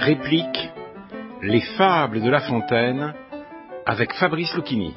Réplique Les fables de La Fontaine avec Fabrice Lucchini.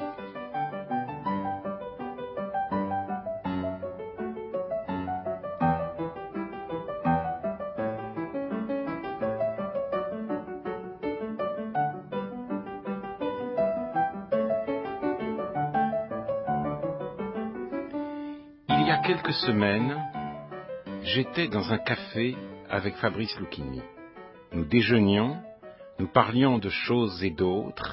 Il y a quelques semaines, j'étais dans un café avec Fabrice Lucchini. Nous déjeunions, nous parlions de choses et d'autres.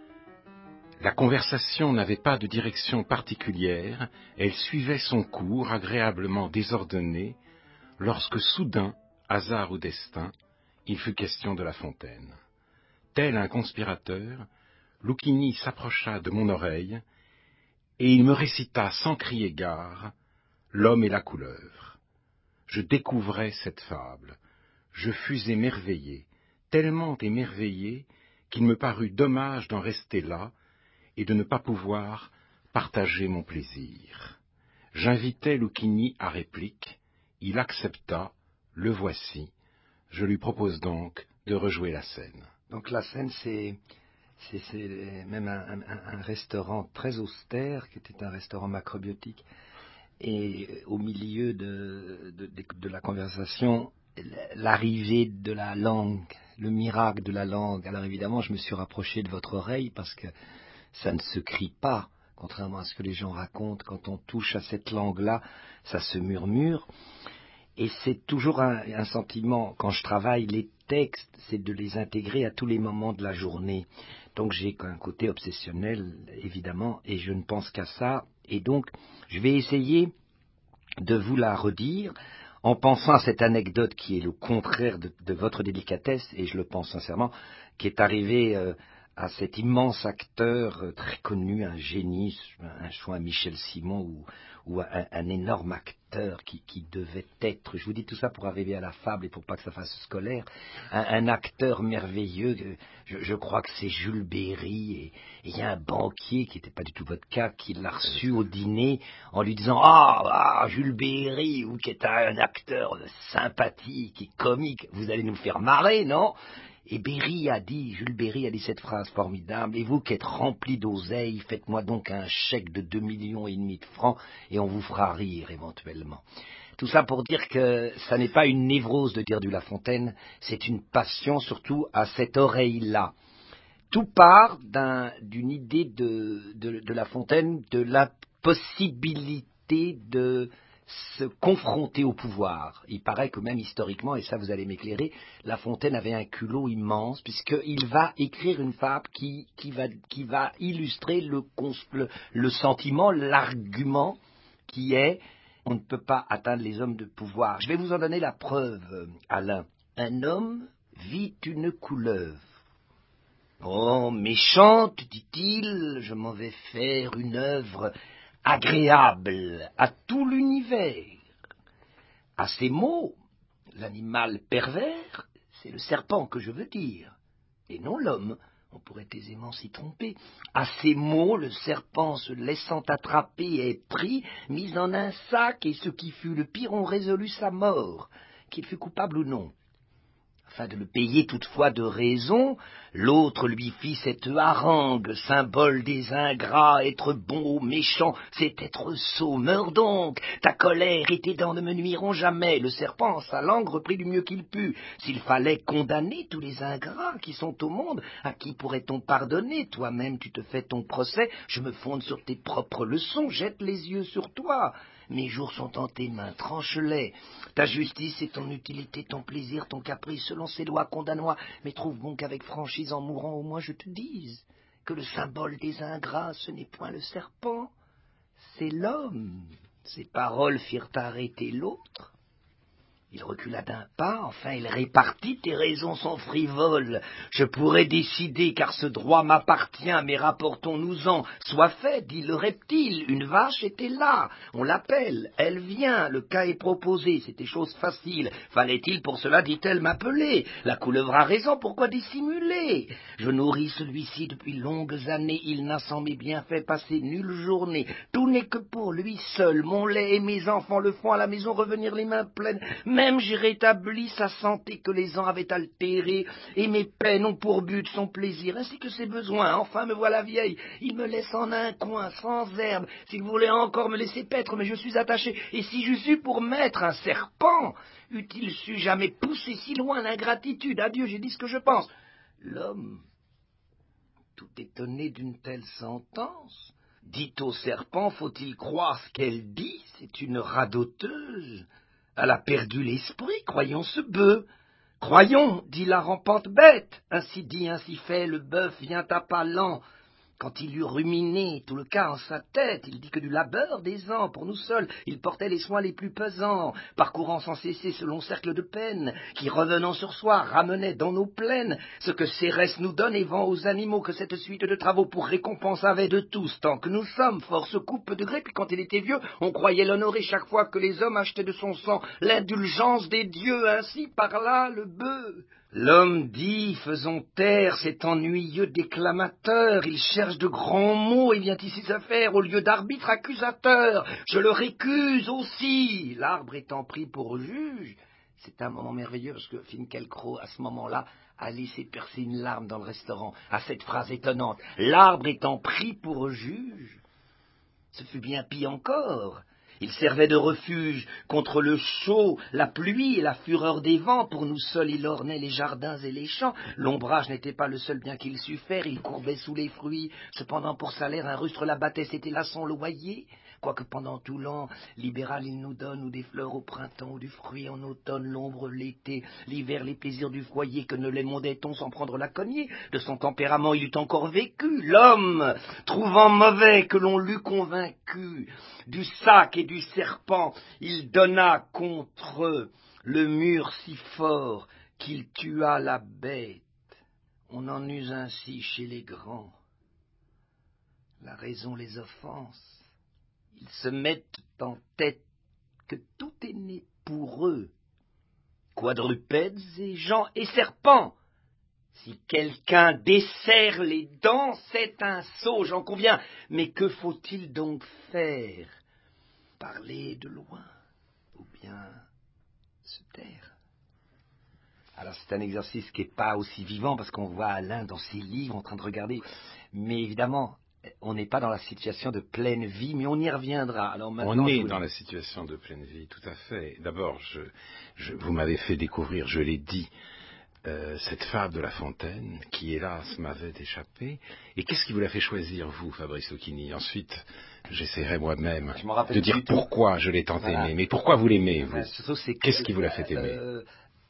La conversation n'avait pas de direction particulière, elle suivait son cours agréablement désordonné, lorsque soudain, hasard ou destin, il fut question de La Fontaine. Tel un conspirateur, Lucchini s'approcha de mon oreille, et il me récita sans crier gare L'homme et la couleuvre. Je découvrais cette fable. Je fus émerveillé, tellement émerveillé qu'il me parut dommage d'en rester là et de ne pas pouvoir partager mon plaisir. J'invitai Lucchini à réplique, il accepta, le voici. Je lui propose donc de rejouer la scène. Donc la scène, c'est même un restaurant très austère, qui était un restaurant macrobiotique. Et au milieu de la conversation, l'arrivée de la langue, le miracle de la langue. Alors évidemment, je me suis rapproché de votre oreille parce que ça ne se crie pas, contrairement à ce que les gens racontent. Quand on touche à cette langue-là, ça se murmure. Et c'est toujours un sentiment, quand je travaille les textes, c'est de les intégrer à tous les moments de la journée. Donc j'ai un côté obsessionnel, évidemment, et je ne pense qu'à ça. Et donc, je vais essayer de vous la redire en pensant à cette anecdote qui est le contraire de votre délicatesse, et je le pense sincèrement, qui est arrivée à cet immense acteur très connu, un génie, un choix Michel Simon ou un énorme acteur qui devait être, je vous dis tout ça pour arriver à la fable et pour pas que ça fasse scolaire, un acteur merveilleux, je crois que c'est Jules Berry, et il y a un banquier qui n'était pas du tout votre cas, qui l'a reçu au dîner en lui disant Jules Berry, vous qui êtes un acteur sympathique et comique, vous allez nous faire marrer, non? Et Jules Berry a dit cette phrase formidable, et vous qui êtes rempli d'oseille, faites-moi donc un chèque de 2,5 millions de francs, et on vous fera rire éventuellement. Tout ça pour dire que ça n'est pas une névrose de dire du La Fontaine, c'est une passion surtout à cette oreille-là. Tout part d'une idée de La Fontaine, de la possibilité de se confronter au pouvoir. Il paraît que même historiquement, et ça vous allez m'éclairer, La Fontaine avait un culot immense, puisqu'il va écrire une fable qui va illustrer le sentiment, l'argument qui est on ne peut pas atteindre les hommes de pouvoir. Je vais vous en donner la preuve, Alain. Un homme vit une couleuvre. Oh, méchante, dit-il, je m'en vais faire une œuvre agréable à tout l'univers. À ces mots, l'animal pervers, c'est le serpent que je veux dire, et non l'homme. On pourrait aisément s'y tromper. À ces mots, le serpent, se laissant attraper, est pris, mis en un sac, et ce qui fut le pire, on résolut sa mort, qu'il fût coupable ou non. Afin de le payer toutefois de raison, l'autre lui fit cette harangue, symbole des ingrats, être bon ou méchant, c'est être sot, meurs donc, ta colère et tes dents ne me nuiront jamais. Le serpent, sa langue, reprit du mieux qu'il put. S'il fallait condamner tous les ingrats qui sont au monde, à qui pourrait-on pardonner? Toi-même tu te fais ton procès, je me fonde sur tes propres leçons, jette les yeux sur toi. Mes jours sont en tes mains, tranche-les. Ta justice et ton utilité, ton plaisir, ton caprice, selon ces lois, condamne-moi. Mais trouve bon qu'avec franchise, en mourant, au moins je te dise que le symbole des ingrats, ce n'est point le serpent, c'est l'homme. Ces paroles firent arrêter l'autre. Il recula d'un pas, enfin il répartit, tes raisons sont frivoles. Je pourrais décider, car ce droit m'appartient, mais rapportons-nous-en. Soit fait, dit le reptile, une vache était là, on l'appelle, elle vient, le cas est proposé, c'était chose facile. Fallait-il pour cela, dit-elle, m'appeler? La couleuvre a raison, pourquoi dissimuler? Je nourris celui-ci depuis longues années, il n'a sans mes bienfaits passé nulle journée. Tout n'est que pour lui seul, mon lait et mes enfants le font à la maison revenir les mains pleines. moi-même j'ai rétabli sa santé que les ans avaient altérée, et mes peines ont pour but son plaisir, ainsi que ses besoins. Enfin, me voilà vieille, il me laisse en un coin, sans herbe, s'il voulait encore me laisser paître, mais je suis attaché, et si j'eusse eu pour maître un serpent, eût-il su jamais pousser si loin l'ingratitude? Adieu, j'ai dit ce que je pense. L'homme, tout étonné d'une telle sentence, dit au serpent, faut-il croire ce qu'elle dit? C'est une radoteuse. Elle a perdu l'esprit, croyons ce bœuf. Croyons, dit la rampante bête. Ainsi dit, ainsi fait, le bœuf vient à pas lents. Quand il eut ruminé tout le cas en sa tête, il dit que du labeur des ans, pour nous seuls, il portait les soins les plus pesants, parcourant sans cesser ce long cercle de peine, qui, revenant sur soi, ramenait dans nos plaines ce que Cérès nous donne et vend aux animaux, que cette suite de travaux pour récompense avait de tous, tant que nous sommes, force coupe de gré, puis quand il était vieux, on croyait l'honorer chaque fois que les hommes achetaient de son sang l'indulgence des dieux, ainsi parla le bœuf. L'homme dit, faisons taire cet ennuyeux déclamateur, il cherche de grands mots et vient ici se faire au lieu d'arbitre accusateur. Je le récuse aussi, l'arbre étant pris pour juge. C'est un moment merveilleux parce que Finkielkraut, à ce moment-là, a laissé percer une larme dans le restaurant à cette phrase étonnante. L'arbre étant pris pour juge, ce fut bien pis encore. Il servait de refuge contre le chaud, la pluie et la fureur des vents. Pour nous seuls, il ornait les jardins et les champs. L'ombrage n'était pas le seul bien qu'il sût faire. Il courbait sous les fruits. Cependant, pour salaire, un rustre l'abattait. C'était là son loyer. Quoique pendant tout l'an, libéral, il nous donne ou des fleurs au printemps, ou du fruit en automne, l'ombre l'été, l'hiver, les plaisirs du foyer, que ne les mondait-on sans prendre la cognée. De son tempérament, il eût encore vécu. L'homme, trouvant mauvais que l'on l'eût convaincu, du sac et du serpent, il donna contre le mur si fort qu'il tua la bête. On en use ainsi chez les grands. La raison les offense. Ils se mettent en tête que tout est né pour eux, quadrupèdes et gens et serpents. Si quelqu'un desserre les dents, c'est un sot, j'en conviens. Mais que faut-il donc faire? Parler de loin, ou bien se taire? Alors c'est un exercice qui n'est pas aussi vivant, parce qu'on voit Alain dans ses livres en train de regarder, mais évidemment, on n'est pas dans la situation de pleine vie, mais on y reviendra. Alors maintenant, on est dans la situation de pleine vie, tout à fait. D'abord, vous m'avez fait découvrir, je l'ai dit, cette fable de La Fontaine, qui hélas m'avait échappé. Et qu'est-ce qui vous l'a fait choisir, vous, Fabrice Lucchini? Ensuite, j'essaierai moi-même de dire pourquoi je l'ai tant aimé. Mais pourquoi vous l'aimez, vous? Qu'est-ce qui vous l'a fait aimer?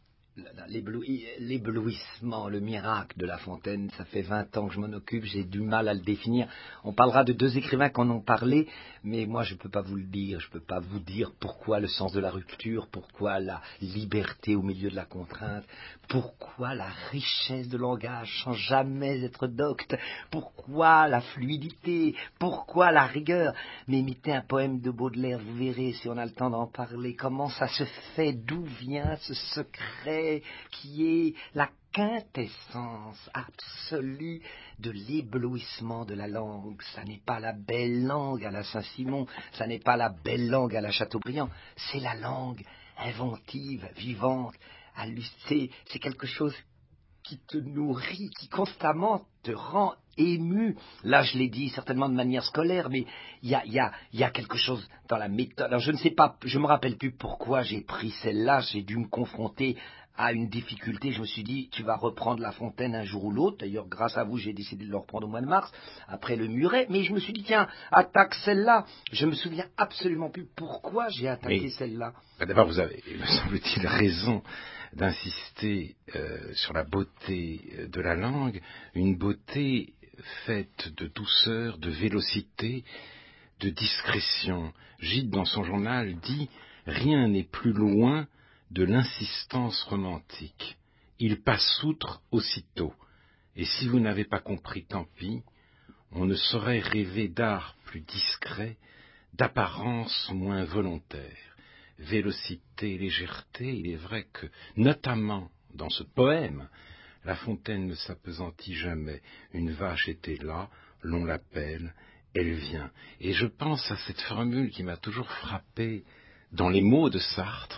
L'éblouissement, le miracle de La Fontaine, ça fait 20 ans que je m'en occupe, j'ai du mal à le définir. On parlera de deux écrivains qui en ont parlé, mais moi je ne peux pas vous le dire, je ne peux pas vous dire pourquoi le sens de la rupture, pourquoi la liberté au milieu de la contrainte, pourquoi la richesse de langage sans jamais être docte, pourquoi la fluidité, pourquoi la rigueur. Mais imitez un poème de Baudelaire, vous verrez si on a le temps d'en parler, comment ça se fait, d'où vient ce secret qui est la quintessence absolue de l'éblouissement de la langue. Ça n'est pas la belle langue à la Saint-Simon, ça n'est pas la belle langue à la Chateaubriand, c'est la langue inventive, vivante, c'est quelque chose qui te nourrit, qui constamment te rend ému. Là, je l'ai dit certainement de manière scolaire, mais il y a quelque chose dans la méthode. Alors, je ne sais pas, je me rappelle plus pourquoi j'ai pris celle-là, j'ai dû me confronter à une difficulté. Je me suis dit, tu vas reprendre La Fontaine un jour ou l'autre. D'ailleurs, grâce à vous, j'ai décidé de le reprendre au mois de mars, après le Muret. Mais je me suis dit, tiens, attaque celle-là. Je me souviens absolument plus pourquoi j'ai attaqué celle-là. D'abord, vous avez, me semble-t-il, raison d'insister sur la beauté de la langue, une beauté faite de douceur, de vélocité, de discrétion. Gide, dans son journal, dit « Rien n'est plus loin de l'insistance romantique. Il passe outre aussitôt. Et si vous n'avez pas compris, tant pis, on ne saurait rêver d'art plus discret, d'apparence moins volontaire. Vélocité, légèreté, il est vrai que, notamment dans ce poème, La Fontaine ne s'appesantit jamais. Une vache était là, l'on l'appelle, elle vient. Et je pense à cette formule qui m'a toujours frappé dans les mots de Sartre,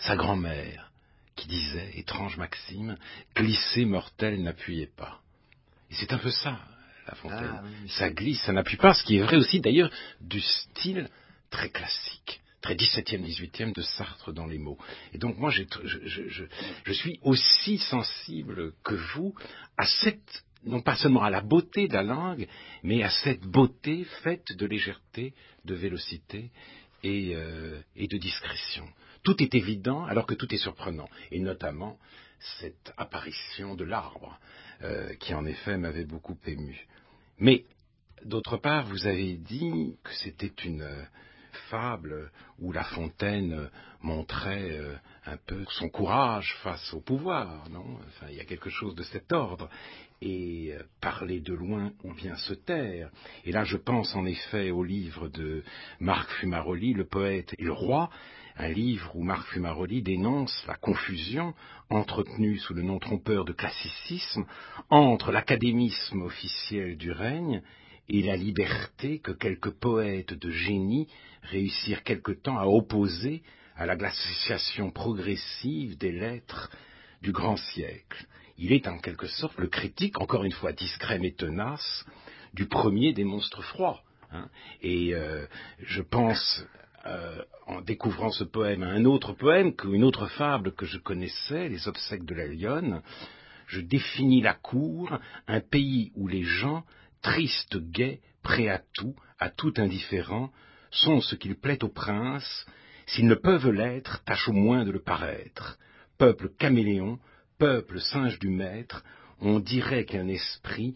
sa grand-mère, qui disait, étrange maxime, glisser mortel n'appuyez pas. Et c'est un peu ça, La Fontaine. Oui, ça glisse, ça n'appuie pas, ce qui est vrai aussi d'ailleurs du style très classique, très 17e, 18e de Sartre dans les mots. Et donc moi, je suis aussi sensible que vous à cette, non pas seulement à la beauté de la langue, mais à cette beauté faite de légèreté, de vélocité et de discrétion. Tout est évident alors que tout est surprenant, et notamment cette apparition de l'arbre, qui en effet m'avait beaucoup ému. Mais, d'autre part, vous avez dit que c'était une fable où La Fontaine montrait un peu son courage face au pouvoir, non ? Enfin, il y a quelque chose de cet ordre. Et parler de loin ou bien se taire. Et là, je pense en effet au livre de Marc Fumaroli, Le poète et le roi, un livre où Marc Fumaroli dénonce la confusion entretenue sous le nom trompeur de classicisme entre l'académisme officiel du règne et la liberté que quelques poètes de génie réussirent quelque temps à opposer à la glaciation progressive des lettres du grand siècle. Il est en quelque sorte le critique, encore une fois discret mais tenace, du premier des monstres froids. Et je pense, en découvrant ce poème, à un autre poème, une autre fable que je connaissais, Les obsèques de la lionne. Je définis la cour, un pays où les gens, tristes, gais, prêts à tout indifférent, sont ce qu'il plaît au prince. S'ils ne peuvent l'être, tâchent au moins de le paraître. Peuple caméléon, peuple singe du maître, on dirait qu'un esprit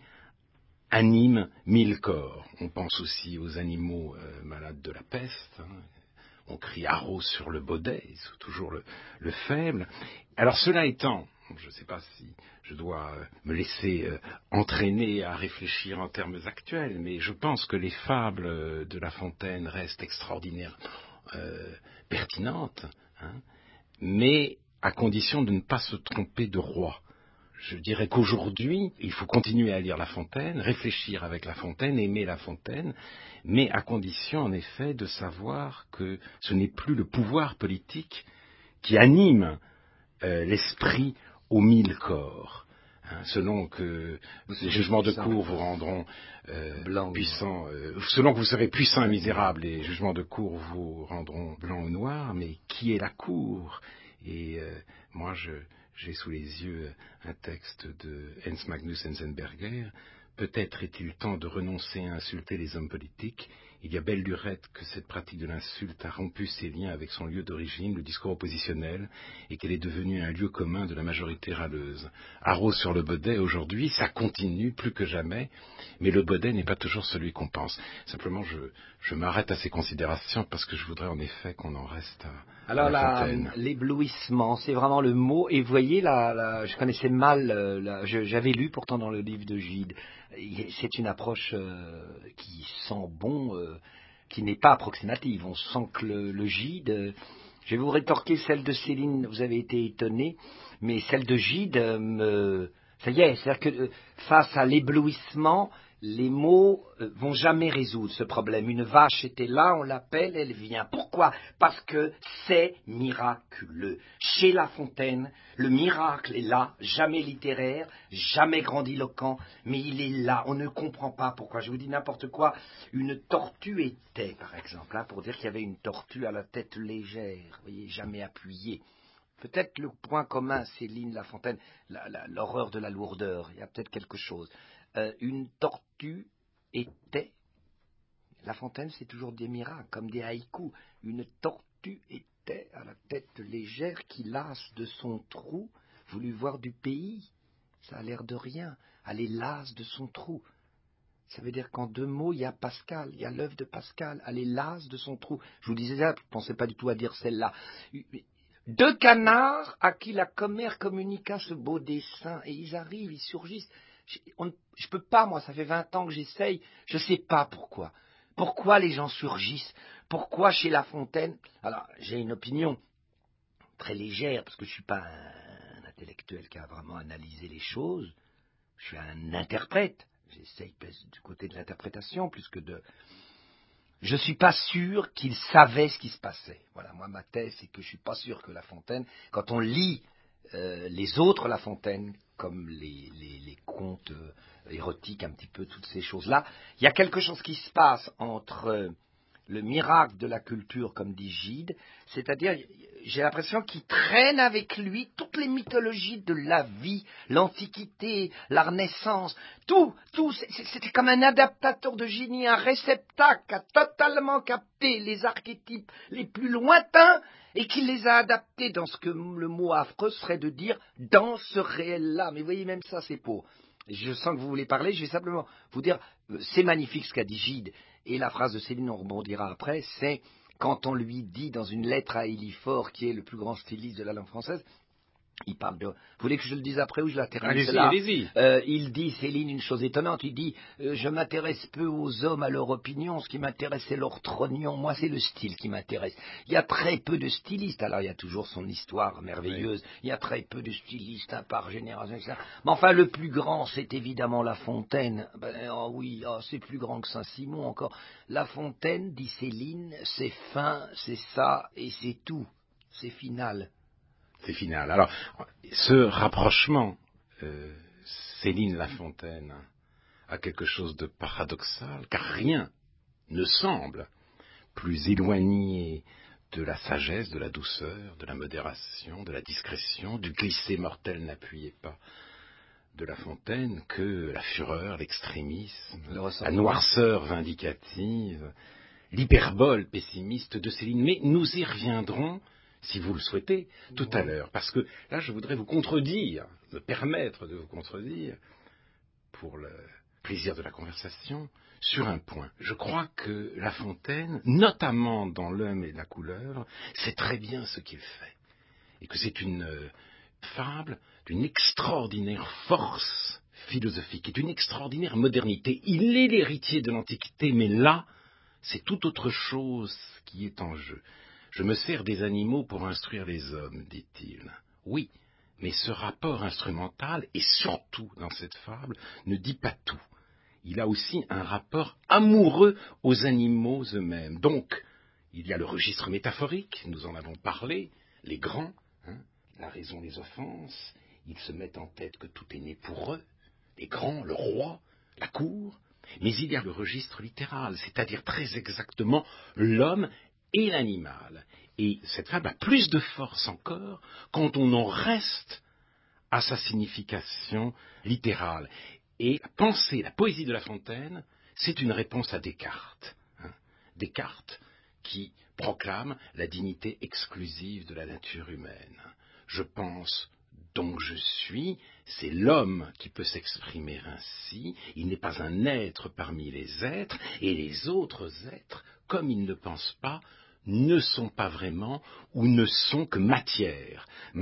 anime 1000 corps. On pense aussi aux animaux malades de la peste. On crie haro sur le baudet, c'est toujours le faible. Alors cela étant, je ne sais pas si je dois me laisser entraîner à réfléchir en termes actuels, mais je pense que les fables de La Fontaine restent extraordinaires, pertinentes, mais à condition de ne pas se tromper de roi. Je dirais qu'aujourd'hui, il faut continuer à lire La Fontaine, réfléchir avec La Fontaine, aimer La Fontaine, mais à condition, en effet, de savoir que ce n'est plus le pouvoir politique qui anime l'esprit aux 1000 corps. Selon que les jugements de cour vous rendront puissants, selon que vous serez puissant et misérable, les jugements de cour vous rendront blanc ou noir, mais qui est la cour ? Et moi, j'ai sous les yeux un texte de Hans Magnus Enzensberger. Peut-être est-il temps de renoncer à insulter les hommes politiques. Il y a belle lurette que cette pratique de l'insulte a rompu ses liens avec son lieu d'origine, le discours oppositionnel, et qu'elle est devenue un lieu commun de la majorité râleuse. Haro sur le baudet, aujourd'hui, ça continue plus que jamais, mais le baudet n'est pas toujours celui qu'on pense. Simplement, je m'arrête à ces considérations parce que je voudrais en effet qu'on en reste à La Fontaine. L'éblouissement, c'est vraiment le mot. Et vous voyez, je connaissais mal, j'avais lu pourtant dans le livre de Gide. C'est une approche qui sent bon, qui n'est pas approximative. On sent que le Gide. Je vais vous rétorquer celle de Céline. Vous avez été étonné, mais celle de Gide ça y est, c'est-à-dire que face à l'éblouissement, les mots vont jamais résoudre ce problème. Une vache était là, on l'appelle, elle vient. Pourquoi ? Parce que c'est miraculeux. Chez La Fontaine, le miracle est là, jamais littéraire, jamais grandiloquent, mais il est là. On ne comprend pas pourquoi. Je vous dis n'importe quoi. Une tortue était, par exemple, pour dire qu'il y avait une tortue à la tête légère, vous voyez, jamais appuyée. Peut-être le point commun, Céline La Fontaine, l'horreur de la lourdeur, il y a peut-être quelque chose. Une tortue était, La Fontaine c'est toujours des miracles, comme des haïkus, une tortue était à la tête légère qui lasse de son trou, voulut voir du pays, ça a l'air de rien, elle est lasse de son trou. Ça veut dire qu'en deux mots, il y a Pascal, il y a l'œuvre de Pascal, elle est lasse de son trou. Je vous disais ça, je ne pensais pas du tout à dire celle-là. Deux canards à qui la commère communiqua ce beau dessin, et ils arrivent, ils surgissent. Je peux pas, moi, ça fait 20 ans que j'essaye, je sais pas pourquoi. Pourquoi les gens surgissent ? Pourquoi chez La Fontaine ? Alors, j'ai une opinion très légère, parce que je suis pas un intellectuel qui a vraiment analysé les choses. Je suis un interprète. J'essaye du côté de l'interprétation plus que de Je ne suis pas sûr qu'il savait ce qui se passait. Voilà, moi, ma thèse, c'est que je ne suis pas sûr que La Fontaine, quand on lit les autres La Fontaine, comme les contes érotiques, un petit peu, toutes ces choses-là, il y a quelque chose qui se passe entre le miracle de la culture, comme dit Gide, c'est-à-dire, j'ai l'impression qu'il traîne avec lui toutes les mythologies de la vie, l'Antiquité, la Renaissance, tout, c'était comme un adaptateur de génie, un réceptacle qui a totalement capté les archétypes les plus lointains et qui les a adaptés dans ce que le mot affreux serait de dire dans ce réel-là. Mais vous voyez, même ça, c'est beau. Je sens que vous voulez parler, je vais simplement vous dire, c'est magnifique ce qu'a dit Gide. Et la phrase de Céline, on rebondira après, c'est quand on lui dit dans une lettre à Élie Faure, qui est le plus grand styliste de la langue française, il parle de... Vous voulez que je le dise après ou je la termine Allez-y, là allez-y. Il dit, Céline, une chose étonnante, il dit je m'intéresse peu aux hommes, à leur opinion, ce qui m'intéresse c'est leur trognon, moi c'est le style qui m'intéresse. Il y a très peu de stylistes, alors il y a toujours son histoire merveilleuse, oui. Il y a très peu de stylistes par génération, etc. Mais enfin le plus grand c'est évidemment La Fontaine. Oh oui, c'est plus grand que Saint-Simon encore. La Fontaine, dit Céline, c'est fin, c'est ça et c'est tout, c'est final. C'est final. Alors, ce rapprochement, Céline La Fontaine, a quelque chose de paradoxal, car rien ne semble plus éloigné de la sagesse, de la douceur, de la modération, de la discrétion, du glisser mortel n'appuyez pas de La Fontaine que la fureur, l'extrémisme, la noirceur vindicative, l'hyperbole pessimiste de Céline. Mais nous y reviendrons, si vous le souhaitez, tout à l'heure. Parce que là, je voudrais vous contredire, me permettre de vous contredire, pour le plaisir de la conversation, sur un point. Je crois que La Fontaine, notamment dans L'Homme et la couleuvre, sait très bien ce qu'il fait. Et que c'est une fable d'une extraordinaire force philosophique et d'une extraordinaire modernité. Il est l'héritier de l'Antiquité, mais là, c'est tout autre chose qui est en jeu. Je me sers des animaux pour instruire les hommes, dit-il. Oui, mais ce rapport instrumental, et surtout dans cette fable, ne dit pas tout. Il a aussi un rapport amoureux aux animaux eux-mêmes. Donc, il y a le registre métaphorique, nous en avons parlé, les grands, la raison les offense, ils se mettent en tête que tout est né pour eux, les grands, le roi, la cour. Mais il y a le registre littéral, c'est-à-dire très exactement l'homme et l'animal. Et cette fable a plus de force encore quand on en reste à sa signification littérale. Et la pensée, la poésie de La Fontaine, c'est une réponse à Descartes. Descartes qui proclame la dignité exclusive de la nature humaine. Je pense, donc je suis, c'est l'homme qui peut s'exprimer ainsi, il n'est pas un être parmi les êtres, et les autres êtres, comme ils ne pensent pas, ne sont pas vraiment ou ne sont que matière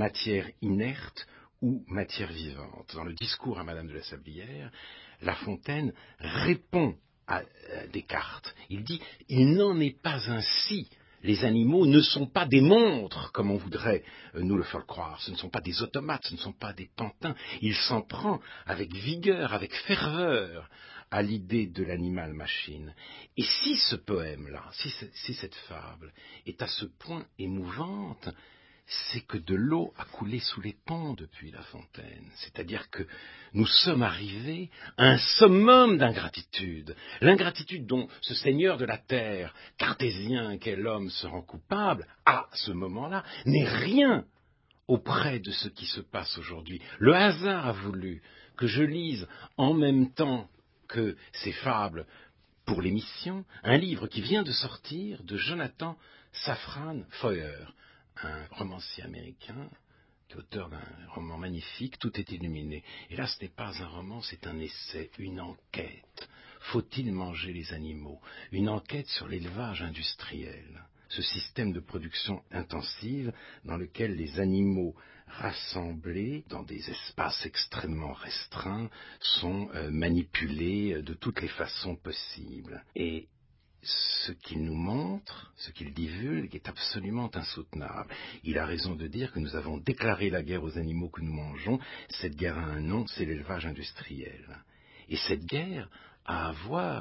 inerte ou matière vivante. Dans le discours à Madame de la Sablière, La Fontaine répond à Descartes. Il dit « Il n'en est pas ainsi. Les animaux ne sont pas des montres, comme on voudrait nous le faire croire. Ce ne sont pas des automates, ce ne sont pas des pantins. Il s'en prend avec vigueur, avec ferveur à l'idée de l'animal-machine. Et si ce poème-là, si cette fable est à ce point émouvante, c'est que de l'eau a coulé sous les ponts depuis La Fontaine. C'est-à-dire que nous sommes arrivés à un summum d'ingratitude. L'ingratitude dont ce seigneur de la terre, cartésien qu'est l'homme, se rend coupable, à ce moment-là, n'est rien auprès de ce qui se passe aujourd'hui. Le hasard a voulu que je lise en même temps que ces fables pour l'émission, un livre qui vient de sortir de Jonathan Safran Foer, un romancier américain, qui est auteur d'un roman magnifique, Tout est illuminé. Et là, ce n'est pas un roman, c'est un essai, une enquête. Faut-il manger les animaux? Une enquête sur l'élevage industriel, ce système de production intensive dans lequel les animaux rassemblés dans des espaces extrêmement restreints sont manipulés de toutes les façons possibles. Et ce qu'il nous montre, ce qu'il divulgue est absolument insoutenable. Il a raison de dire que nous avons déclaré la guerre aux animaux que nous mangeons. Cette guerre a un nom, c'est l'élevage industriel. Et cette guerre a à voir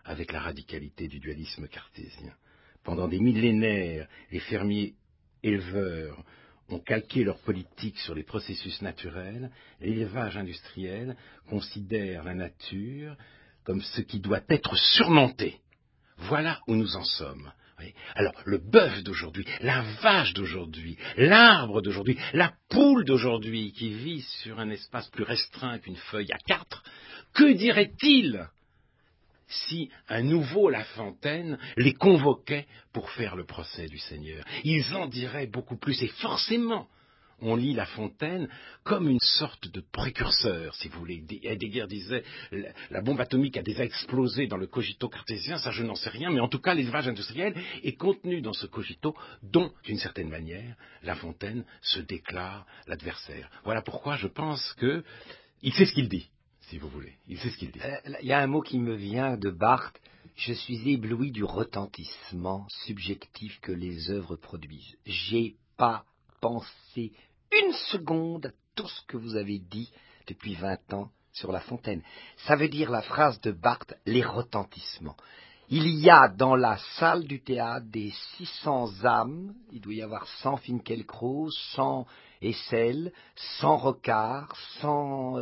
avec la radicalité du dualisme cartésien. Pendant des millénaires, les fermiers éleveurs ont calqué leur politique sur les processus naturels. L'élevage industriel considère la nature comme ce qui doit être surmonté. Voilà où nous en sommes. Alors, le bœuf d'aujourd'hui, la vache d'aujourd'hui, l'arbre d'aujourd'hui, la poule d'aujourd'hui qui vit sur un espace plus restreint qu'une feuille à 4, que dirait-il si un nouveau La Fontaine les convoquait pour faire le procès du Seigneur? Ils en diraient beaucoup plus, et forcément, on lit La Fontaine comme une sorte de précurseur, si vous voulez. Heidegger disait la bombe atomique a déjà explosé dans le cogito cartésien, ça je n'en sais rien, mais en tout cas l'élevage industriel est contenu dans ce cogito dont, d'une certaine manière, La Fontaine se déclare l'adversaire. Voilà pourquoi je pense qu'il sait ce qu'il dit, si vous voulez. Il sait ce qu'il dit. Il y a un mot qui me vient de Barthes. Je suis ébloui du retentissement subjectif que les œuvres produisent. J'ai pas pensé une seconde tout ce que vous avez dit depuis 20 ans sur La Fontaine. Ça veut dire la phrase de Barthes, les retentissements. Il y a dans la salle du théâtre des 600 âmes, il doit y avoir 100 Finkielkraut, 100 Hessel, 100 Rocard, 100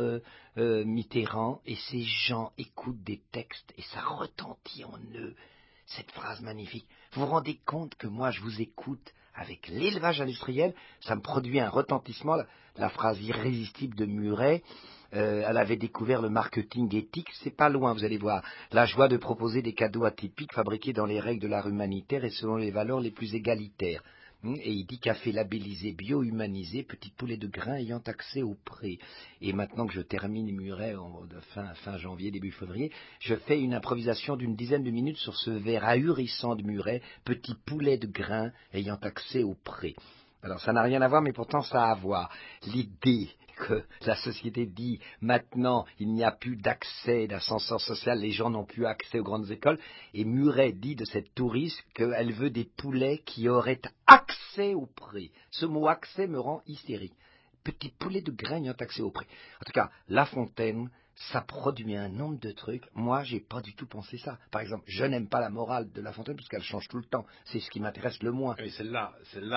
Mitterrand, et ces gens écoutent des textes et ça retentit en eux, cette phrase magnifique. Vous vous rendez compte que moi je vous écoute avec l'élevage industriel, ça me produit un retentissement, la phrase irrésistible de Muret. Elle avait découvert le marketing éthique, c'est pas loin, vous allez voir. La joie de proposer des cadeaux atypiques fabriqués dans les règles de l'art humanitaire et selon les valeurs les plus égalitaires. Et il dit café labellisé, bio-humanisé, petit poulet de grain ayant accès au pré. Et maintenant que je termine Muret fin janvier, début février, je fais une improvisation d'une dizaine de minutes sur ce vers ahurissant de Muret, petit poulet de grain ayant accès au pré. Alors ça n'a rien à voir, mais pourtant ça a à voir. L'idée que la société dit maintenant il n'y a plus d'accès, d'ascenseur social, les gens n'ont plus accès aux grandes écoles, et Muret dit de cette touriste qu'elle veut des poulets qui auraient accès au pré. Ce mot accès me rend hystérique. Petit poulet de grain ayant accès au pré. En tout cas, La Fontaine, ça produit un nombre de trucs. Moi, j'ai pas du tout pensé ça. Par exemple, je n'aime pas la morale de La Fontaine parce qu'elle change tout le temps. C'est ce qui m'intéresse le moins. Oui, celle-là,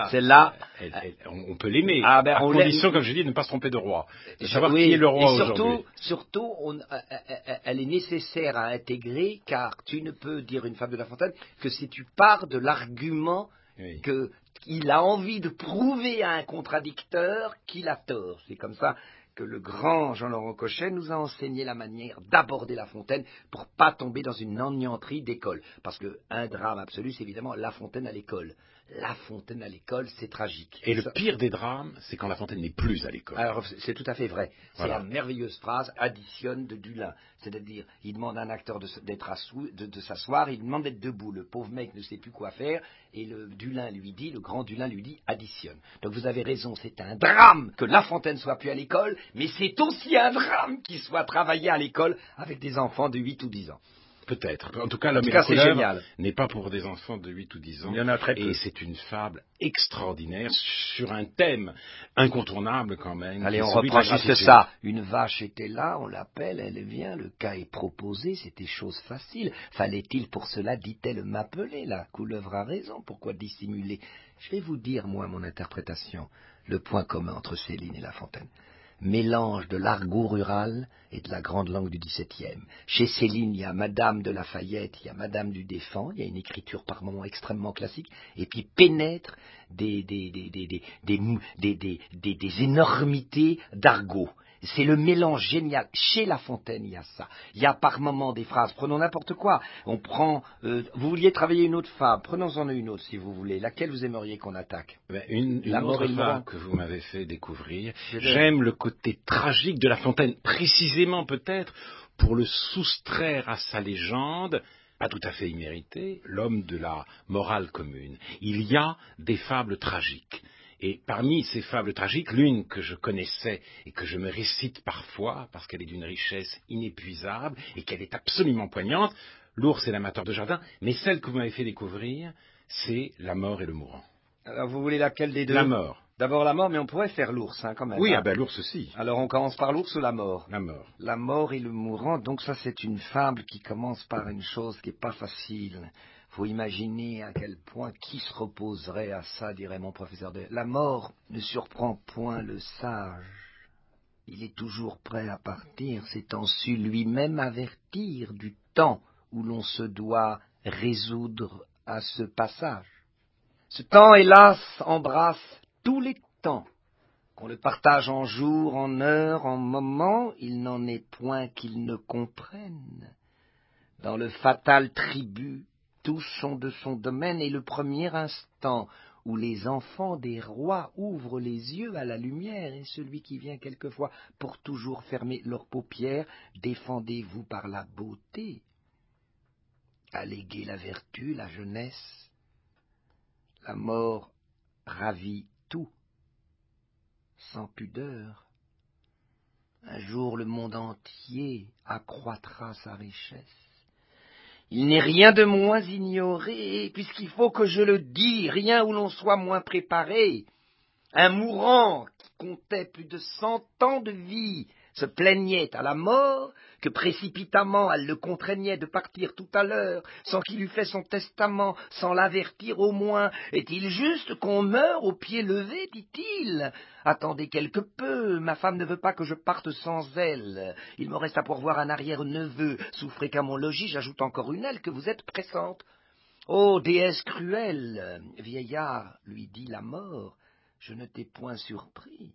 on peut l'aimer, à condition, comme je dis, de ne pas se tromper de roi. De savoir qui est le roi aujourd'hui. Surtout, elle est nécessaire à intégrer, car tu ne peux dire une fable de La Fontaine que si tu pars de l'argument qu'il a envie de prouver à un contradicteur qu'il a tort. C'est comme ça que le grand Jean-Laurent Cochet nous a enseigné la manière d'aborder La Fontaine pour pas tomber dans une enianterie d'école. Parce qu'un drame absolu, c'est évidemment La Fontaine à l'école. La Fontaine à l'école, c'est tragique. Et le pire des drames, c'est quand La Fontaine n'est plus à l'école. Alors, c'est tout à fait vrai. Voilà. C'est la merveilleuse phrase additionne de Dulin. C'est-à-dire, il demande à un acteur de s'asseoir, il demande d'être debout. Le pauvre mec ne sait plus quoi faire, et le grand Dulin lui dit additionne. Donc vous avez raison, c'est un drame que La Fontaine soit plus à l'école, mais c'est aussi un drame qu'il soit travaillé à l'école avec des enfants de 8 ou 10 ans. Peut-être. En tout cas, L'Homme et la couleuvre n'est pas pour des enfants de 8 ou 10 ans. Il y en a très peu. Et c'est une fable extraordinaire sur un thème incontournable quand même. Allez, on reprend juste ça. Une vache était là, on l'appelle, elle vient, le cas est proposé, c'était chose facile. Fallait-il pour cela, dit-elle, m'appeler? La couleuvre a raison, pourquoi dissimuler? Je vais vous dire, moi, mon interprétation, le point commun entre Céline et La Fontaine. Mélange de l'argot rural et de la grande langue du XVIIe. Chez Céline, il y a Madame de Lafayette, il y a Madame du Défend, il y a une écriture par moments extrêmement classique, et puis pénètrent des énormités d'argot. C'est le mélange génial. Chez La Fontaine, il y a ça. Il y a par moments des phrases, prenons n'importe quoi. On prend, vous vouliez travailler une autre fable, prenons-en une autre si vous voulez. Laquelle vous aimeriez qu'on attaque? Une autre fable que vous m'avez fait découvrir. J'aime le côté tragique de La Fontaine, précisément peut-être pour le soustraire à sa légende, pas tout à fait immérité, l'homme de la morale commune. Il y a des fables tragiques. Et parmi ces fables tragiques, l'une que je connaissais et que je me récite parfois, parce qu'elle est d'une richesse inépuisable et qu'elle est absolument poignante, L'ours et l'amateur de jardin, mais celle que vous m'avez fait découvrir, c'est La mort et le mourant. Alors vous voulez laquelle des deux? La mort. D'abord la mort, mais on pourrait faire l'ours, quand même. Oui, Hein. l'ours aussi. Alors on commence par l'ours ou la mort? La mort. La mort et le mourant, donc ça c'est une fable qui commence par une chose qui n'est pas facile. Faut imaginer à quel point qui se reposerait à ça, dirait mon professeur. La mort ne surprend point le sage. Il est toujours prêt à partir, s'étant su lui-même avertir du temps où l'on se doit résoudre à ce passage. Ce temps, hélas, embrasse tous les temps. Qu'on le partage en jours, en heures, en moments, il n'en est point qu'il ne comprenne. Dans le fatal tribut, tous sont de son domaine, et le premier instant où les enfants des rois ouvrent les yeux à la lumière, est celui qui vient quelquefois pour toujours fermer leurs paupières. Défendez-vous par la beauté, alléguez la vertu, la jeunesse. La mort ravit tout, sans pudeur. Un jour le monde entier accroîtra sa richesse. Il n'est rien de moins ignoré, puisqu'il faut que je le dise, rien où l'on soit moins préparé. Un mourant qui comptait plus de 100 ans de vie se plaignait à la mort que précipitamment elle le contraignait de partir tout à l'heure, sans qu'il eût fait son testament, sans l'avertir au moins. Est-il juste qu'on meure au pied levé, dit-il? Attendez quelque peu, ma femme ne veut pas que je parte sans elle. Il me reste à pourvoir un arrière-neveu. Souffrez qu'à mon logis j'ajoute encore une aile que vous êtes pressante. Ô déesse cruelle, vieillard, lui dit la mort, je ne t'ai point surpris.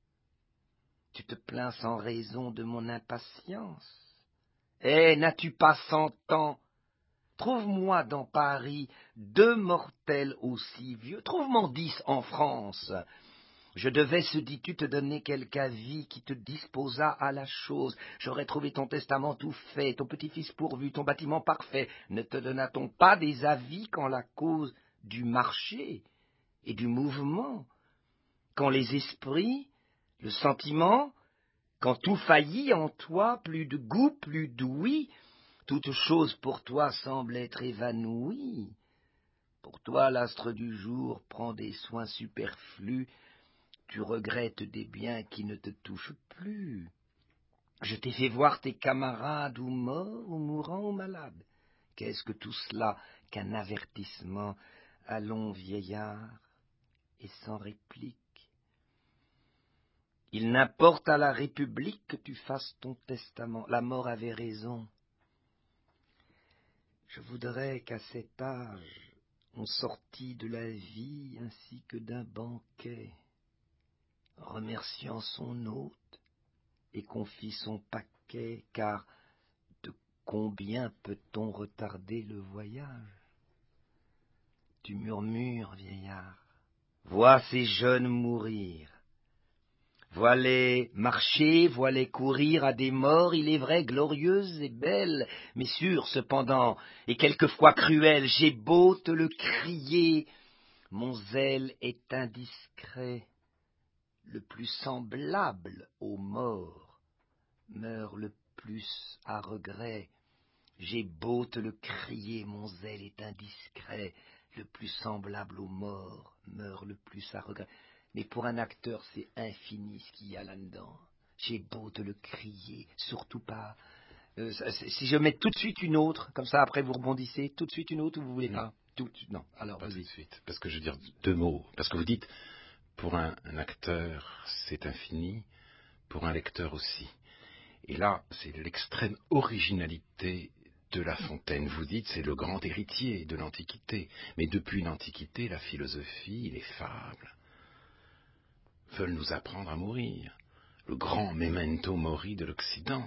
Tu te plains sans raison de mon impatience. Eh, n'as-tu pas 100 ans? Trouve-moi dans Paris 2 mortels aussi vieux. Trouve-m'en 10 en France. Je devais, se dis-tu, te donner quelque avis qui te disposât à la chose. J'aurais trouvé ton testament tout fait, ton petit-fils pourvu, ton bâtiment parfait. Ne te donna-t-on pas des avis quand la cause du marché et du mouvement, quand les esprits, le sentiment, quand tout faillit en toi, plus de goût, plus d'ouïe, toute chose pour toi semble être évanouie. Pour toi, l'astre du jour prend des soins superflus, tu regrettes des biens qui ne te touchent plus. Je t'ai fait voir tes camarades ou morts, ou mourants, ou malades. Qu'est-ce que tout cela qu'un avertissement? Allons, vieillard, et sans réplique. Il n'importe à la République que tu fasses ton testament. La mort avait raison. Je voudrais qu'à cet âge, on sortît de la vie ainsi que d'un banquet, remerciant son hôte et qu'on fît son paquet, car de combien peut-on retarder le voyage? Tu murmures, vieillard, vois ces jeunes mourir. Vois-les marcher, vois-les courir à des morts, il est vrai, glorieuses et belles, mais sûres cependant, et quelquefois cruelles. J'ai beau te le crier, mon zèle est indiscret. Le plus semblable aux morts meurt le plus à regret. J'ai beau te le crier, mon zèle est indiscret. Le plus semblable aux morts meurt le plus à regret. Mais pour un acteur, c'est infini ce qu'il y a là-dedans. J'ai beau te le crier, surtout pas. Si je mets tout de suite une autre, comme ça après vous rebondissez, tout de suite une autre ou vous voulez Non. pas non, alors Pas tout vas-y. de suite. Parce que je veux dire 2 mots. Parce que vous dites, pour un acteur, c'est infini, pour un lecteur aussi. Et là, c'est l'extrême originalité de La Fontaine. Vous dites, c'est le grand héritier de l'Antiquité. Mais depuis l'Antiquité, la philosophie, les fables veulent nous apprendre à mourir. Le grand memento mori de l'Occident.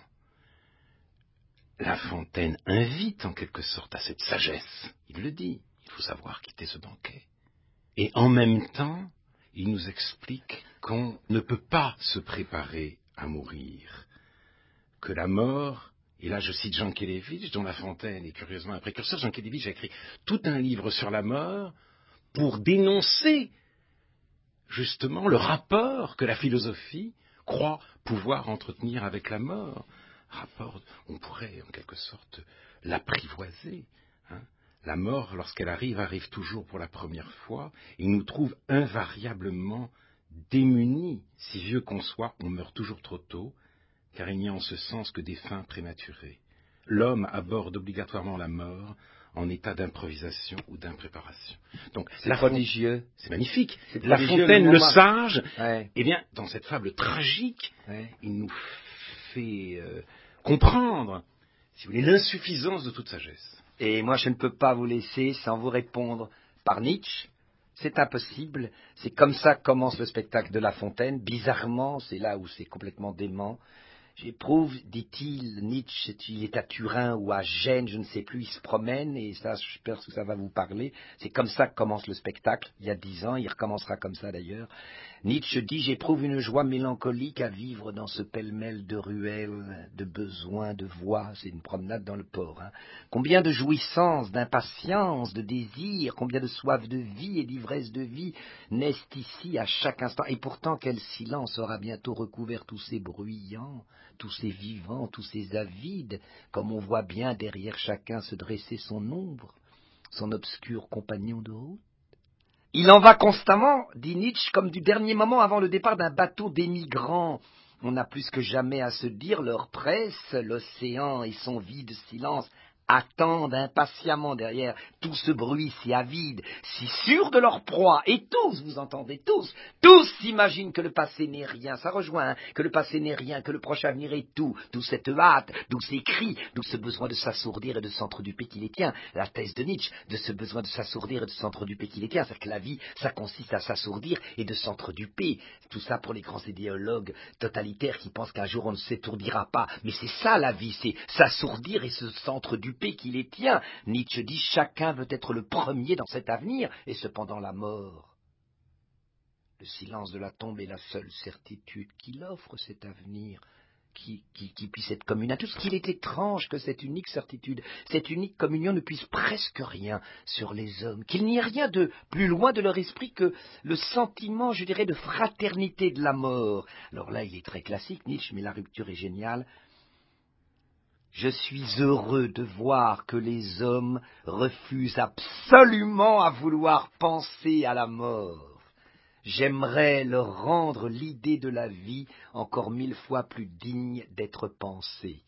La Fontaine invite en quelque sorte à cette sagesse. Il le dit, il faut savoir quitter ce banquet. Et en même temps, il nous explique qu'on ne peut pas se préparer à mourir. Que la mort, et là je cite Jean Kelevitch, dont La Fontaine est curieusement un précurseur. Jean Kelevitch a écrit tout un livre sur la mort pour dénoncer justement le rapport que la philosophie croit pouvoir entretenir avec la mort. Rapport, on pourrait en quelque sorte l'apprivoiser. La mort, lorsqu'elle arrive, arrive toujours pour la première fois et nous trouve invariablement démunis, si vieux qu'on soit, on meurt toujours trop tôt, car il n'y a en ce sens que des fins prématurées. L'homme aborde obligatoirement la mort en état d'improvisation ou d'impréparation. Donc, c'est prodigieux. C'est magnifique. C'est La prodigieux, Fontaine, le sage, ouais. eh bien, dans cette fable tragique, Ouais. il nous fait comprendre, si vous voulez, l'insuffisance de toute sagesse. Et moi, je ne peux pas vous laisser sans vous répondre par Nietzsche. C'est impossible. C'est comme ça que commence le spectacle de La Fontaine. Bizarrement, c'est là où c'est complètement dément. J'éprouve, dit-il, Nietzsche, il est à Turin ou à Gênes, je ne sais plus, il se promène, et ça, je pense que ça va vous parler. C'est comme ça que commence le spectacle, il y a 10 ans, il recommencera comme ça d'ailleurs. Nietzsche dit, j'éprouve une joie mélancolique à vivre dans ce pêle-mêle de ruelles, de besoins, de voix, c'est une promenade dans le port. Hein. Combien de jouissances, d'impatience, de désir, combien de soif de vie et d'ivresse de vie naissent ici à chaque instant. Et pourtant, quel silence aura bientôt recouvert tous ces bruyants, tous ces vivants, tous ces avides, comme on voit bien derrière chacun se dresser son ombre, son obscur compagnon de route. Il en va constamment, dit Nietzsche, comme du dernier moment avant le départ d'un bateau d'émigrants. On a plus que jamais à se dire, leur presse, l'océan et son vide silence attendent impatiemment derrière tout ce bruit si avide, si sûr de leur proie. Et tous, vous entendez, tous s'imaginent que le passé n'est rien. Ça rejoint, hein, que le passé n'est rien, que le proche avenir est tout. D'où cette hâte, d'où ces cris, d'où ce besoin de s'assourdir et de s'entreduper qui les tient. La thèse de Nietzsche, de ce besoin de s'assourdir et de s'entreduper qui les tient. C'est-à-dire que la vie, ça consiste à s'assourdir et de s'entreduper. Tout ça pour les grands idéologues totalitaires qui pensent qu'un jour on ne s'étourdira pas. Mais c'est ça la vie, c'est s'assourdir et s'entreduper qui les tient. Nietzsche dit chacun veut être le premier dans cet avenir, et cependant la mort, le silence de la tombe est la seule certitude qu'il offre, cet avenir qui puisse être commun à tous. Qu'il est étrange que cette unique certitude, cette unique communion ne puisse presque rien sur les hommes, qu'il n'y ait rien de plus loin de leur esprit que le sentiment, je dirais, de fraternité de la mort. Alors là, il est très classique, Nietzsche, mais la rupture est géniale. Je suis heureux de voir que les hommes refusent absolument à vouloir penser à la mort. J'aimerais leur rendre l'idée de la vie encore 1000 fois plus digne d'être pensée.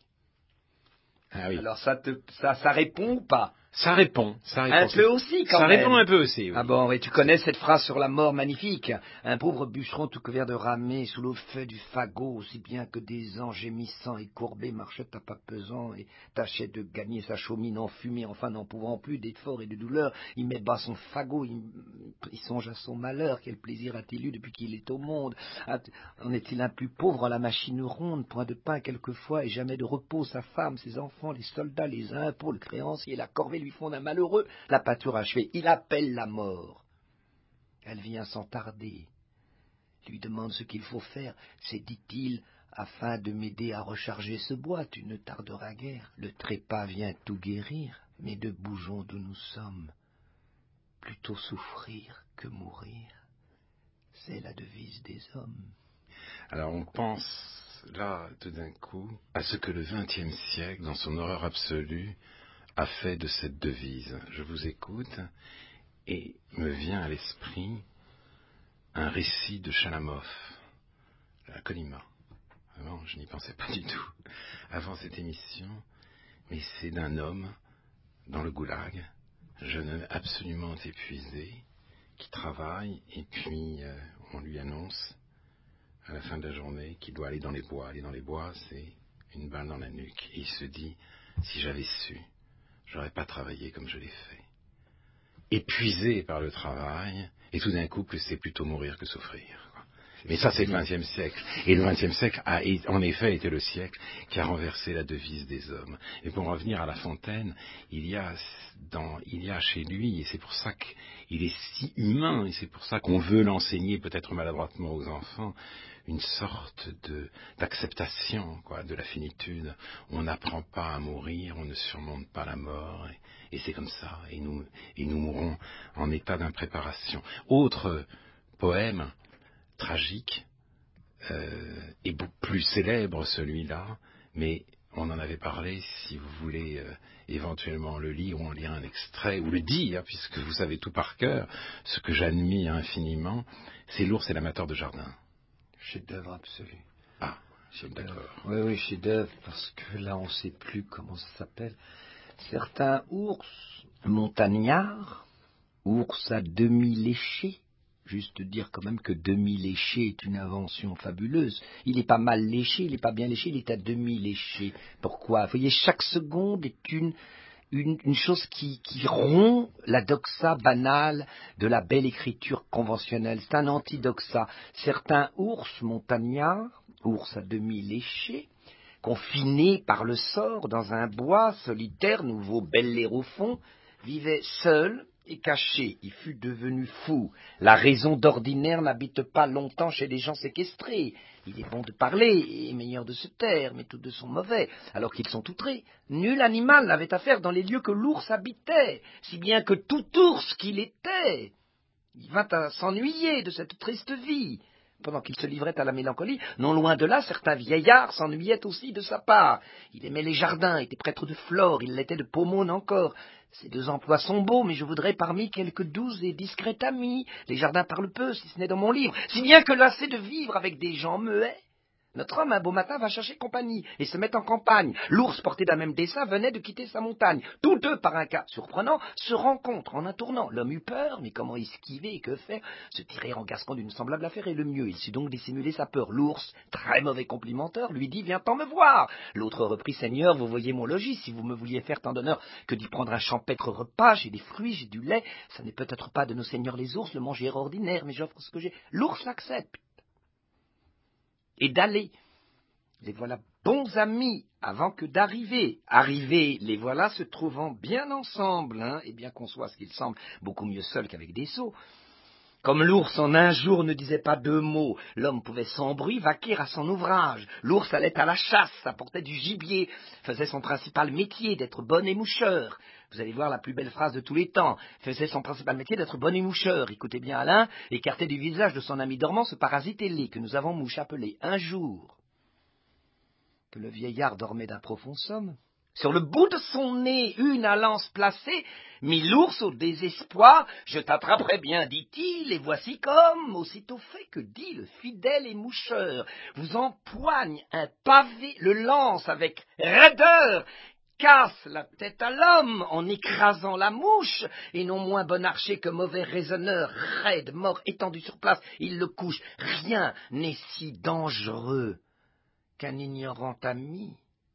Ah oui. Alors ça répond ou pas? Ça répond. Un peu aussi, quand ça même. répond un peu aussi, oui. Ah bon, et tu connais cette phrase sur la mort magnifique. Un pauvre bûcheron tout couvert de ramée sous le feu du fagot, aussi bien que des anges gémissants et courbés marchaient à pas pesant et tâchaient de gagner sa chaumine enfumée, enfin n'en pouvant plus d'efforts et de douleur. Il met bas son fagot, il songe à son malheur. Quel plaisir a-t-il eu depuis qu'il est au monde? En est-il un plus pauvre en la machine ronde, point de pain quelquefois et jamais de repos? Sa femme, ses enfants, les soldats, les impôts, le créancier, la corvée lui font d'un malheureux la pâture achevée. Il appelle la mort. Elle vient sans tarder, lui demande ce qu'il faut faire. C'est, dit-il, afin de m'aider à recharger ce bois, tu ne tarderas guère. Le trépas vient tout guérir, mais de bougeons d'où nous sommes, plutôt souffrir que mourir. C'est la devise des hommes. Alors on pense là, tout d'un coup, à ce que le XXe siècle, dans son horreur absolue, a fait de cette devise. Je vous écoute et me vient à l'esprit un récit de Chalamov, la Colima. Vraiment, je n'y pensais pas du tout avant cette émission, mais c'est d'un homme dans le goulag, jeune homme absolument épuisé, qui travaille et puis on lui annonce à la fin de la journée qu'il doit aller dans les bois. Aller dans les bois, c'est une balle dans la nuque. Et il se dit, si j'avais su, j'aurais pas travaillé comme je l'ai fait. Épuisé par le travail, et tout d'un coup, c'est plutôt mourir que souffrir. Mais ça, c'est le XXe siècle. Et le XXe siècle a, en effet, été le siècle qui a renversé la devise des hommes. Et pour revenir à La Fontaine, il y a chez lui, et c'est pour ça qu'il est si humain, et c'est pour ça qu'on veut l'enseigner peut-être maladroitement aux enfants, une sorte d'acceptation, de la finitude. On n'apprend pas à mourir, on ne surmonte pas la mort, et c'est comme ça. Et nous mourrons en état d'impréparation. Autre poème tragique, et beaucoup plus célèbre celui-là, mais On en avait parlé, si vous voulez éventuellement le lire ou en lire un extrait, ou le dire, puisque vous savez tout par cœur, ce que j'admire infiniment, c'est L'ours et l'amateur de jardin. Chef-d'œuvre absolu. Ah, Chef-d'œuvre. d'accord. Oui, chef-d'œuvre, parce que là, on ne sait plus comment ça s'appelle. Certains ours montagnards, ours à demi léché. Juste dire quand même que demi-léché est une invention fabuleuse. Il n'est pas mal léché, il n'est pas bien léché, il est à demi-léché. Pourquoi? Vous voyez, chaque seconde est une chose qui rompt la doxa banale de la belle écriture conventionnelle. C'est un antidoxa. Certains ours montagnards, ours à demi léchés, confinés par le sort dans un bois solitaire, nouveau bel-air au fond, vivaient seuls et cachés. Il fut devenu fou. La raison d'ordinaire n'habite pas longtemps chez les gens séquestrés. Il est bon de parler et meilleur de se taire, mais tous deux sont mauvais, alors qu'ils sont outrés. Nul animal n'avait affaire dans les lieux que l'ours habitait, si bien que tout ours qu'il était, il vint à s'ennuyer de cette triste vie. Pendant qu'il se livrait à la mélancolie, non loin de là, certains vieillards s'ennuyaient aussi de sa part. Il aimait les jardins, était prêtre de flore, il l'était de pomone encore. Ces deux emplois sont beaux, mais je voudrais parmi quelques doux et discrets amis. Les jardins parlent peu, si ce n'est dans mon livre, si bien que lassé de vivre avec des gens muets, notre homme, un beau matin, va chercher compagnie et se met en campagne. L'ours, porté d'un même dessein, venait de quitter sa montagne. Tous deux, par un cas surprenant, se rencontrent en un tournant. L'homme eut peur, mais comment esquiver et que faire? Se tirer en gascon d'une semblable affaire est le mieux. Il sut donc dissimuler sa peur. L'ours, très mauvais complimenteur, lui dit « Viens-t'en me voir !» L'autre reprit « Seigneur, vous voyez mon logis, si vous me vouliez faire tant d'honneur que d'y prendre un champêtre repas, j'ai des fruits, j'ai du lait, ça n'est peut-être pas de nos seigneurs les ours, le manger ordinaire, mais j'offre ce que j'ai. » L'ours l'accepte. Et d'aller. Les voilà bons amis avant que d'arriver. Arrivés, les voilà se trouvant bien ensemble, et bien qu'on soit, ce qu'il semble, beaucoup mieux seul qu'avec des sots. Comme l'ours en un jour ne disait pas deux mots, l'homme pouvait sans bruit vaquer à son ouvrage. L'ours allait à la chasse, apportait du gibier, faisait son principal métier d'être bon émoucheur. Vous allez voir la plus belle phrase de tous les temps. Faisait son principal métier d'être bon émoucheur. Écoutez bien Alain, écarté du visage de son ami dormant ce parasite ailé que nous avons mouche appelé un jour. Que le vieillard dormait d'un profond somme. Sur le bout de son nez, une lance placée, mit l'ours au désespoir. « Je t'attraperai bien, dit-il, et voici comme, aussitôt fait que dit le fidèle émoucheur, vous empoigne un pavé, le lance avec raideur, casse la tête à l'homme en écrasant la mouche, et non moins bon archer que mauvais raisonneur, raide, mort, étendu sur place, il le couche. Rien n'est si dangereux qu'un ignorant ami.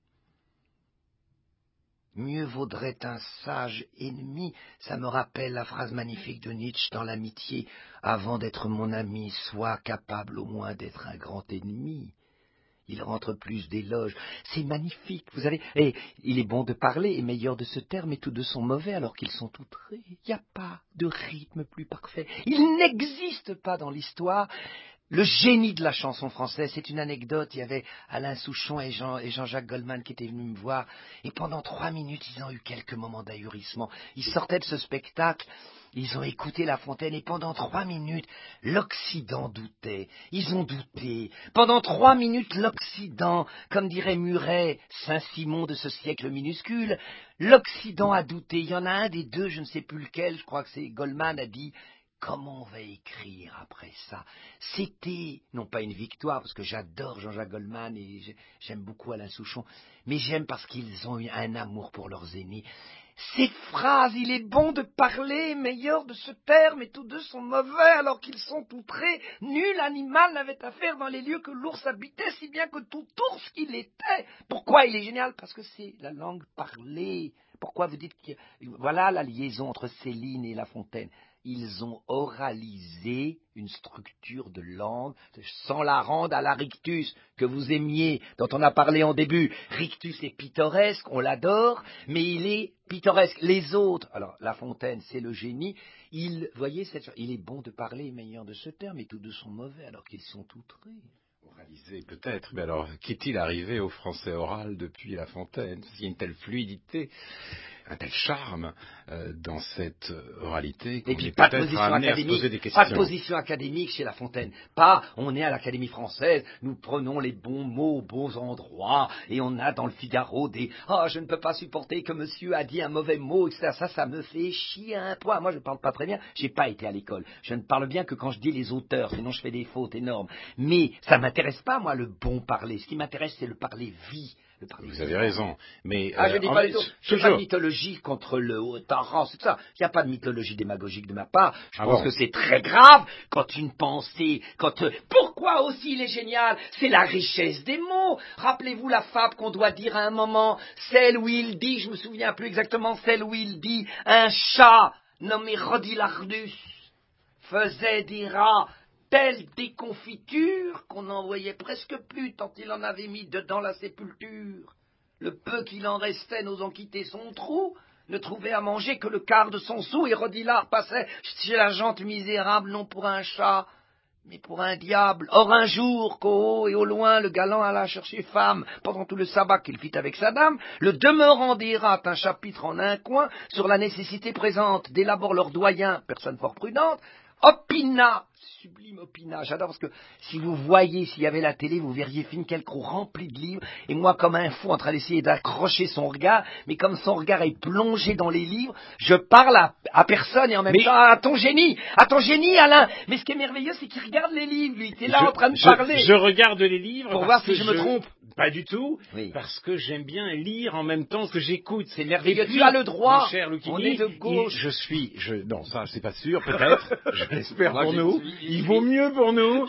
Mieux vaudrait un sage ennemi. Ça me rappelle la phrase magnifique de Nietzsche dans l'amitié. Avant d'être mon ami, sois capable au moins d'être un grand ennemi. Il rentre plus d'éloges. C'est magnifique, vous savez. Et il est bon de parler et meilleur de se taire, mais tous deux sont mauvais alors qu'ils sont outrés. Il n'y a pas de rythme plus parfait. Il n'existe pas dans l'histoire le génie de la chanson française. C'est une anecdote. Il y avait Alain Souchon et Jean-Jacques Goldman qui étaient venus me voir. Et pendant 3 minutes, ils ont eu quelques moments d'ahurissement. Ils sortaient de ce spectacle. Ils ont écouté La Fontaine et pendant 3 minutes, l'Occident doutait. Ils ont douté. Pendant 3 minutes, l'Occident, comme dirait Muret, Saint-Simon de ce siècle minuscule, l'Occident a douté. Il y en a un des deux, je ne sais plus lequel, je crois que c'est Goldman, a dit « Comment on va écrire après ça ?» C'était, non pas une victoire, parce que j'adore Jean-Jacques Goldman et j'aime beaucoup Alain Souchon, mais j'aime parce qu'ils ont eu un amour pour leurs aînés. Ces phrases, il est bon de parler, meilleur de se taire, mais tous deux sont mauvais alors qu'ils sont outrés. Nul animal n'avait affaire dans les lieux que l'ours habitait, si bien que tout ours qu'il était. Pourquoi il est génial? Parce que c'est la langue parlée. Pourquoi vous dites que... Voilà la liaison entre Céline et La Fontaine. Ils ont oralisé une structure de langue sans la rendre à la rictus que vous aimiez, dont on a parlé en début. Rictus est pittoresque, on l'adore, mais il est pittoresque. Les autres, alors La Fontaine, c'est le génie. Voyez, il est bon de parler, meilleur de se taire, mais tous deux sont mauvais alors qu'ils sont outrés. Oralisé peut-être, mais alors qu'est-il arrivé au français oral depuis La Fontaine? Il y a une telle fluidité. un tel charme dans cette oralité qu'on Et puis est pas de peut-être position amené à se poser des académique, questions. pas de position académique chez La Fontaine. Pas, on est à l'Académie française, nous prenons les bons mots aux bons endroits, et on a dans le Figaro des je ne peux pas supporter que monsieur a dit un mauvais mot, etc. Ça me fait chier à un point. Moi, je ne parle pas très bien, j'ai pas été à l'école. Je ne parle bien que quand je dis les auteurs, sinon je fais des fautes énormes. Mais ça m'intéresse pas, moi, le bon parler. Ce qui m'intéresse, c'est le parler vie. Vous avez raison, mais je dis pas du tout. Je fais pas de mythologie contre le haut-Taran, c'est ça. Il n'y a pas de mythologie démagogique de ma part. Je pense que c'est très grave quand une pensée, pourquoi aussi il est génial, c'est la richesse des mots. Rappelez-vous la fable qu'on doit dire à un moment, celle où il dit, je me souviens plus exactement, celle où il dit, un chat nommé Rodilardus faisait des rats telle déconfiture qu'on n'en voyait presque plus tant il en avait mis dedans la sépulture. Le peu qu'il en restait n'osant quitter son trou, ne trouvait à manger que le quart de son sou, et Rodilard passait chez la gente misérable, non pour un chat, mais pour un diable. Or un jour, qu'au haut et au loin, le galant alla chercher femme, pendant tout le sabbat qu'il fit avec sa dame, le demeurant des rats, un chapitre en un coin, sur la nécessité présente d'élabore leur doyen, personne fort prudente, opina, sublime opina, j'adore parce que si vous voyez, s'il y avait la télé, vous verriez Finkielkraut rempli de livres, et moi comme un fou en train d'essayer d'accrocher son regard, mais comme son regard est plongé dans les livres, je parle à personne et en même temps à ton génie Alain, mais ce qui est merveilleux c'est qu'il regarde les livres, lui, il est là en train de parler. Je regarde les livres pour voir si je me trompe. Pas du tout, oui. Parce que j'aime bien lire en même temps que j'écoute. C'est merveilleux, tu as le droit, mon cher Lucchini, on est de gauche. Non, ça c'est pas sûr, peut-être, je l'espère pour nous, il vaut mieux pour nous.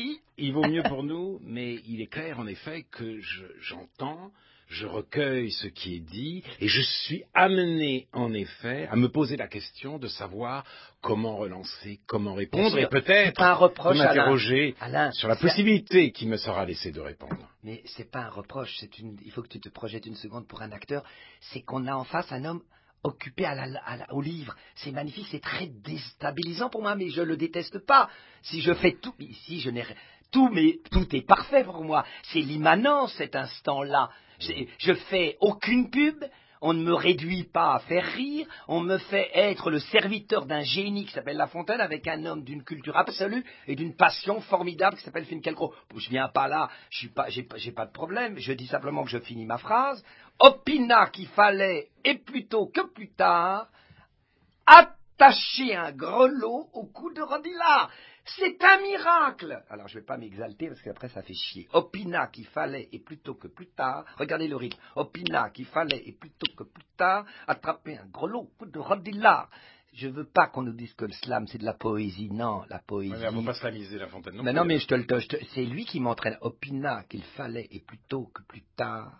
Il vaut mieux pour nous, mais il est clair en effet que j'entends, je recueille ce qui est dit, et je suis amené en effet à me poser la question de savoir comment relancer, comment répondre, et peut-être de m'interroger sur la possibilité qui me sera laissée de répondre. Mais c'est pas un reproche, il faut que tu te projettes une seconde pour un acteur, c'est qu'on a en face un homme occupé au livre. C'est magnifique, c'est très déstabilisant pour moi, mais je le déteste pas. Si je fais tout, ici je n'ai tout, mais tout est parfait pour moi. C'est l'immanence cet instant-là. Je fais aucune pub. On ne me réduit pas à faire rire, on me fait être le serviteur d'un génie qui s'appelle La Fontaine avec un homme d'une culture absolue et d'une passion formidable qui s'appelle Finkielkraut. Je viens pas là, j'ai pas de problème, je dis simplement que je finis ma phrase. Opina qu'il fallait, et plutôt que plus tard, attacher un grelot au cou de Rodilard. C'est un miracle. Alors je ne vais pas m'exalter parce qu'après ça fait chier. Opina qu'il fallait, et plutôt que plus tard, regardez le rythme, opina qu'il fallait, et plutôt que plus tard, attraper un grelot au cou de Rodilard. Je veux pas qu'on nous dise que le slam c'est de la poésie, non, la poésie. Il ne faut pas slamiser La Fontaine. Non, mais c'est lui qui m'entraîne. Opina qu'il fallait, et plutôt que plus tard,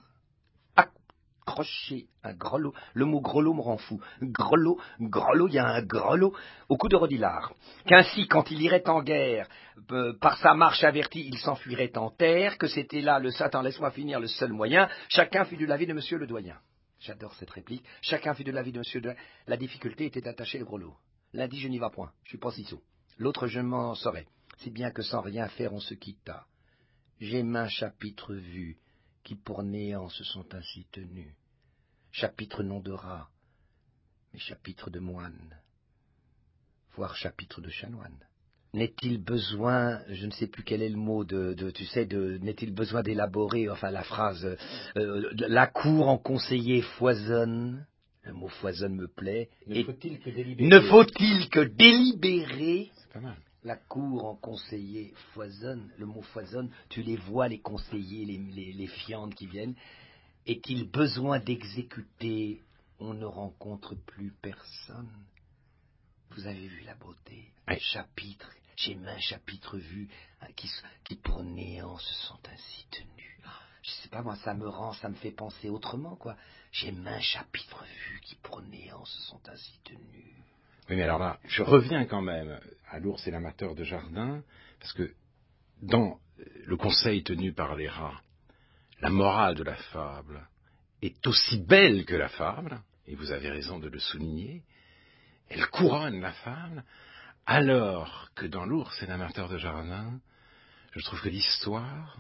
accrocher un grelot. Le mot grelot me rend fou. Grelot, il y a un grelot au cou de Rodilard. Qu'ainsi, quand il irait en guerre, par sa marche avertie, il s'enfuirait en terre, que c'était là le Satan, laisse-moi finir, le seul moyen. Chacun fut de l'avis de monsieur le doyen. J'adore cette réplique. Chacun fut de l'avis de monsieur le doyen. La difficulté était d'attacher le grelot. L'un dit, je n'y vais point, je suis pas si sot. L'autre, je m'en saurais. Si bien que sans rien faire, on se quitta. J'ai maints chapitres vus, qui pour néant se sont ainsi tenus. Chapitre non de rat, mais chapitre de moine, voire chapitre de chanoine. N'est-il besoin, je ne sais plus quel est le mot n'est-il besoin d'élaborer, enfin la phrase, la cour en conseiller foisonne, le mot foisonne me plaît, ne faut-il que délibérer, c'est pas mal. La cour en conseiller foisonne, le mot foisonne, tu les vois les conseillers, les fiandes qui viennent. Est-il besoin d'exécuter? On ne rencontre plus personne. Vous avez vu la beauté. Oui. Chapitre, j'ai maints chapitres vus qui pour néant se sont ainsi tenus. Je sais pas moi, ça me fait penser autrement quoi. J'ai maints chapitres vus qui pour néant se sont ainsi tenus. Oui, mais alors là, je reviens quand même à l'ours et l'amateur de jardin, parce que dans le conseil tenu par les rats, la morale de la fable est aussi belle que la fable, et vous avez raison de le souligner, elle couronne la fable, alors que dans l'ours et l'amateur de jardin, je trouve que l'histoire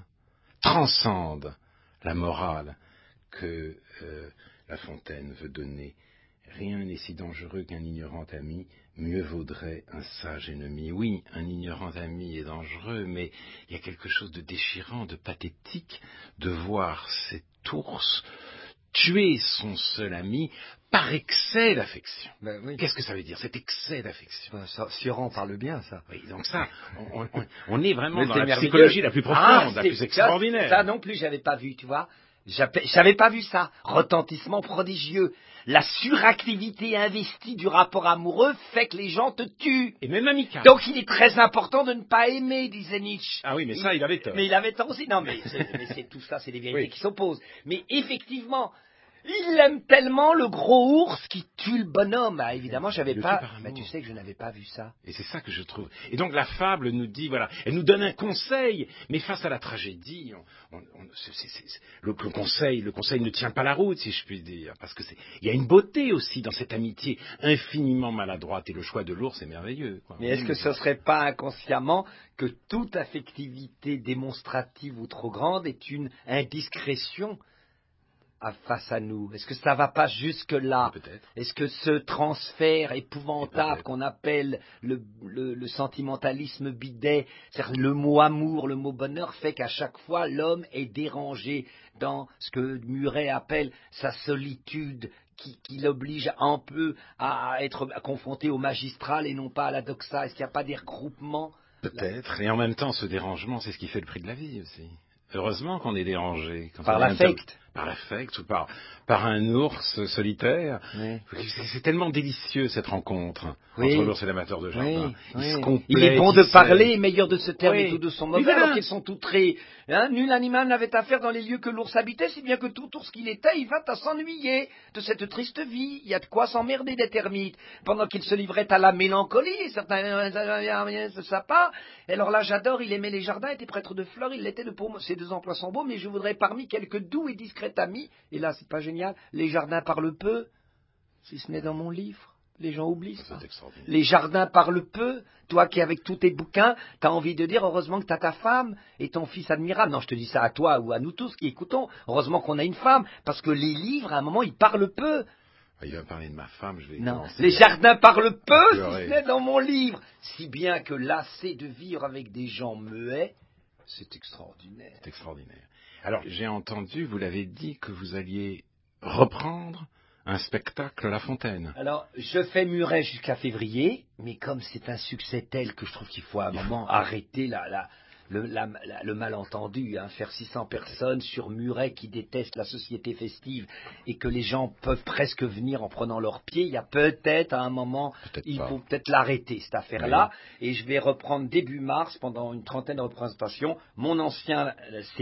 transcende la morale que La Fontaine veut donner Rien n'est si dangereux qu'un ignorant ami, mieux vaudrait un sage ennemi. Oui, un ignorant ami est dangereux, mais il y a quelque chose de déchirant, de pathétique, de voir cet ours tuer son seul ami par excès d'affection. Ben oui. Qu'est-ce que ça veut dire, cet excès d'affection? Sioran parle bien, ça. Oui, donc ça, on est vraiment Mais dans c'est la merveilleux. psychologie la plus profonde, la plus Ça extraordinaire. non plus, j'avais pas vu, tu vois. J'avais pas vu ça. Retentissement prodigieux. La suractivité investie du rapport amoureux fait que les gens te tuent. Et même amical. Donc il est très important de ne pas aimer, disait Nietzsche. Ah oui, mais ça, il avait tort. Mais il avait tort aussi. Non, mais c'est tout ça, c'est des vérités Oui. qui s'opposent. Mais effectivement, il aime tellement le gros ours qui tue le bonhomme. Ah, évidemment, j'avais Le pas. tue par amour. Mais tu sais que je n'avais pas vu ça. Et c'est ça que je trouve. Et donc la fable nous dit, voilà, elle nous donne un conseil, mais face à la tragédie, le conseil ne tient pas la route, si je puis dire, parce que il y a une beauté aussi dans cette amitié infiniment maladroite, et le choix de l'ours est merveilleux. Quoi. Mais est-ce que ce serait pas inconsciemment que toute affectivité démonstrative ou trop grande est une indiscrétion face à nous? Est-ce que ça va pas jusque-là? Peut-être. Est-ce que ce transfert épouvantable Peut-être. qu'on appelle le sentimentalisme bidet, c'est-à-dire le mot amour, le mot bonheur, fait qu'à chaque fois l'homme est dérangé dans ce que Muret appelle sa solitude, qui l'oblige un peu à être confronté au magistral et non pas à la doxa? Est-ce qu'il n'y a pas des regroupements? Peut-être. Et en même temps, ce dérangement, c'est ce qui fait le prix de la vie aussi. Heureusement qu'on est dérangé. Par l'affect. Par l'affect ou par un ours solitaire. Oui. C'est tellement délicieux cette rencontre Oui. entre l'ours et l'amateur de jardin. Oui. Ils se complètent, il est bon de parler, meilleur de se taire, Oui. mais tous deux sont mauvais, voilà. alors qu'ils sont tous très... nul animal n'avait affaire dans les lieux que l'ours habitait, si bien que tout ours qu'il était, il vint à s'ennuyer de cette triste vie. Il y a de quoi s'emmerder des termites, pendant qu'il se livrait à la mélancolie, et certains ce sapin. Et alors là, j'adore, il aimait les jardins, était prêtre de fleurs, il l'était de pour ces deux emplois sont beaux, mais je voudrais parmi quelques doux et discrets amis, et là, c'est pas génial, les jardins parlent peu, si ce n'est dans mon livre. Les gens oublient ça. Les jardins parlent peu. Toi qui, avec tous tes bouquins, t'as envie de dire heureusement que t'as ta femme et ton fils admirable. Non, je te dis ça à toi ou à nous tous qui écoutons. Heureusement qu'on a une femme, parce que les livres, à un moment, ils parlent peu. Il va parler de ma femme, je vais Non, commencer. les jardins parlent peu, si ce n'est dans mon livre. Si bien que lassé de vivre avec des gens muets, c'est extraordinaire. C'est extraordinaire. Alors, j'ai entendu, vous l'avez dit, que vous alliez reprendre un spectacle à La Fontaine. Alors, je fais Muret jusqu'à février, mais comme c'est un succès tel que je trouve qu'il faut à un moment arrêter le malentendu, faire 600 personnes sur Muret qui déteste la société festive et que les gens peuvent presque venir en prenant leurs pieds, il y a peut-être à un moment, il faut peut-être l'arrêter cette affaire-là, oui. Et je vais reprendre début mars, pendant une trentaine de représentations, mon ancien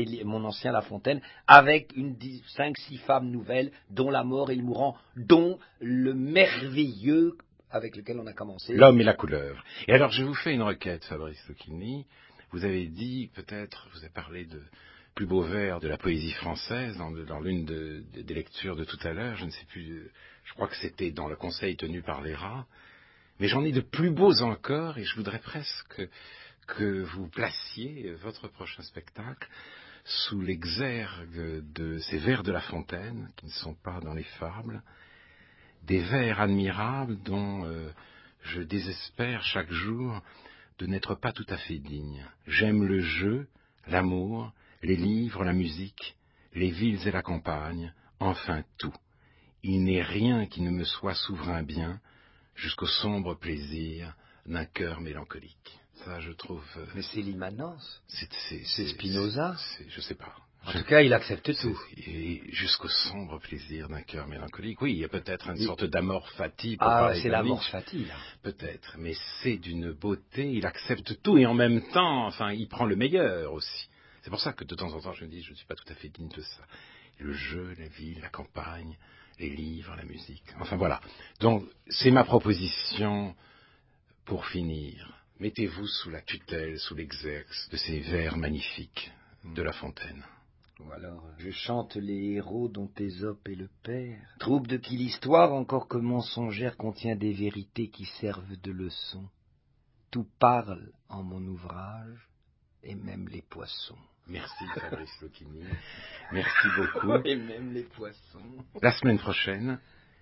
La Fontaine, avec 5-6 femmes nouvelles, dont la mort et le mourant, dont le merveilleux avec lequel on a commencé. L'homme et la couleur. Et alors, je vous fais une requête, Fabrice Lucchini. Vous avez dit, peut-être, vous avez parlé de plus beaux vers de la poésie française dans l'une des lectures de tout à l'heure, je ne sais plus, je crois que c'était dans le conseil tenu par les rats, mais j'en ai de plus beaux encore, et je voudrais presque que vous placiez votre prochain spectacle sous l'exergue de ces vers de La Fontaine, qui ne sont pas dans les fables, des vers admirables dont je désespère chaque jour de n'être pas tout à fait digne. J'aime le jeu, l'amour, les livres, la musique, les villes et la campagne, enfin tout. Il n'est rien qui ne me soit souverain bien, jusqu'au sombre plaisir d'un cœur mélancolique. Ça, je trouve... Mais c'est l'immanence. C'est Spinoza. Je sais pas. En tout cas, il accepte tout. Et jusqu'au sombre plaisir d'un cœur mélancolique. Oui, il y a peut-être une sorte d'amor fati. C'est l'amor fati, là. Peut-être, mais c'est d'une beauté, il accepte tout, et en même temps, enfin, il prend le meilleur aussi. C'est pour ça que de temps en temps, je me dis, je ne suis pas tout à fait digne de ça. Le jeu, la ville, la campagne, les livres, la musique. Enfin, voilà. Donc, c'est ma proposition pour finir. Mettez-vous sous la tutelle, sous l'exerce de ces vers magnifiques de La Fontaine. Ou alors, je chante les héros dont Ésope est le père. Troupe de qui l'histoire, encore que mensongère, contient des vérités qui servent de leçon. Tout parle en mon ouvrage, et même les poissons. Merci Fabrice Lucchini. Merci beaucoup. Et même les poissons. La semaine prochaine,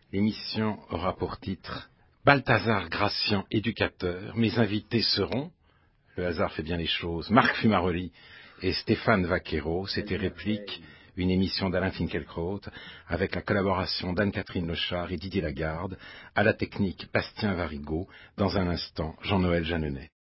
L'émission aura pour titre Balthazar Gracian, éducateur. Mes invités seront, le hasard fait bien les choses, Marc Fumaroli et Stéphane Vaquero. C'était Réplique, une émission d'Alain Finkielkraut, avec la collaboration d'Anne-Catherine Lochard et Didier Lagarde, à la technique Bastien Varigot. Dans un instant, Jean-Noël Jeanneney.